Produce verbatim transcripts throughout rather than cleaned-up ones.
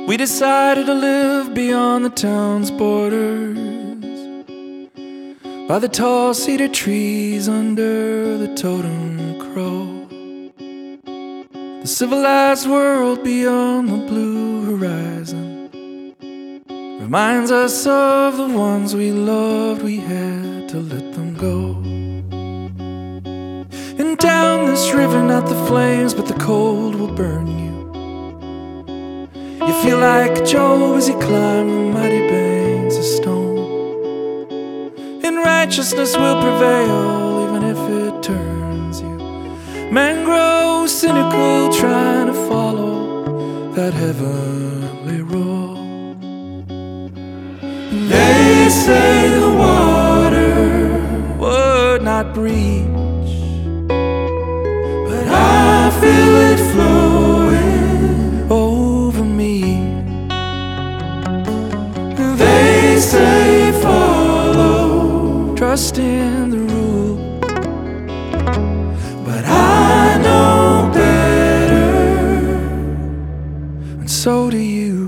We decided to live beyond the town's borders, by the tall cedar trees under the totem crow. The civilized world beyond the blue horizon reminds us of the ones we loved. We had to let them go. And down this river, not the flames, but the cold will burn you. You feel like Job as you climb the mighty banks of stone. And righteousness will prevail even if it turns you. Man grows cynical trying to follow that heavenly roll. They say the water would not breach, but I feel it flowing over me. They say follow, trust in the rule, but I know better, and so do you.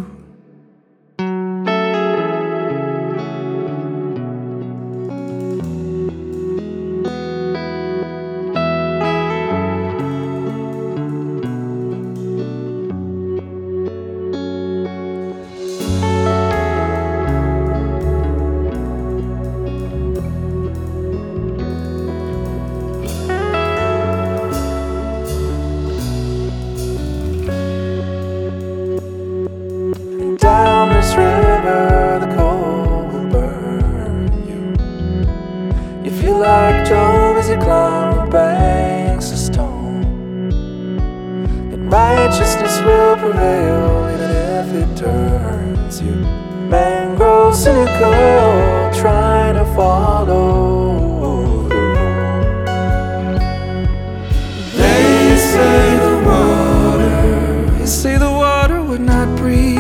Down this river, the cold will burn you. You feel like Job as you climb the banks of stone. And righteousness will prevail even if it turns you. Man grows cynical trying to follow the rule. They say the water, they say the water would not breathe,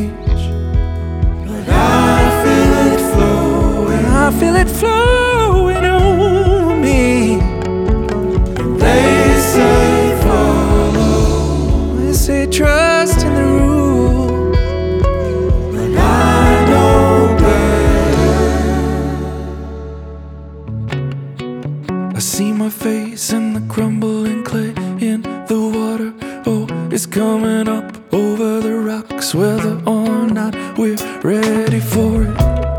I feel it flowing over me. They say follow, they say trust in the rule, but I know better. I see my face in the crumbling clay in the water. Oh, it's coming up over the rocks, whether or not we're ready for it.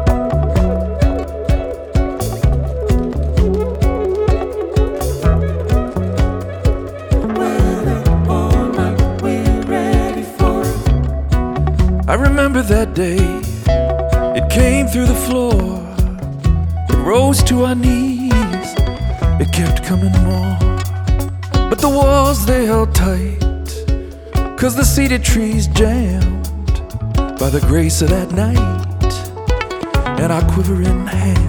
I remember that day, it came through the floor, it rose to our knees, it kept coming more. But the walls, they held tight, cause the cedar trees jammed by the grace of that night and our quivering hands.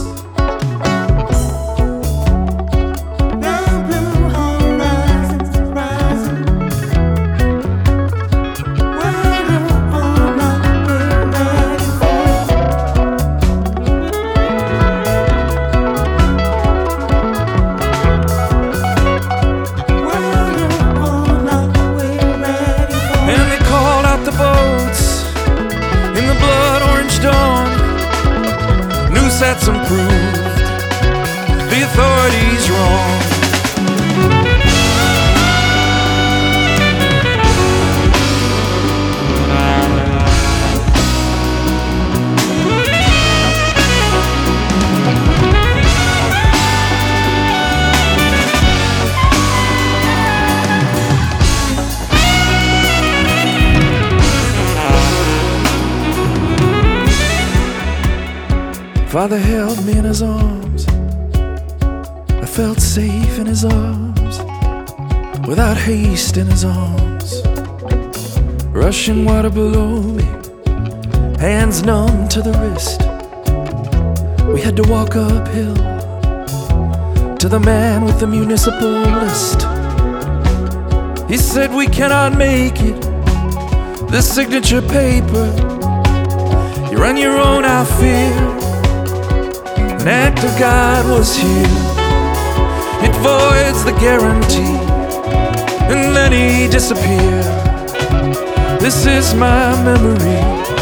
That's improved, the authorities wrong. Father held me in his arms, I felt safe in his arms, without haste in his arms. Rushing water below me, hands numb to the wrist. We had to walk uphill to the man with the municipal list. He said we cannot make it, this signature paper, you're on your own, I fear. An act of God was here, it voids the guarantee, and then he disappeared. This is my memory.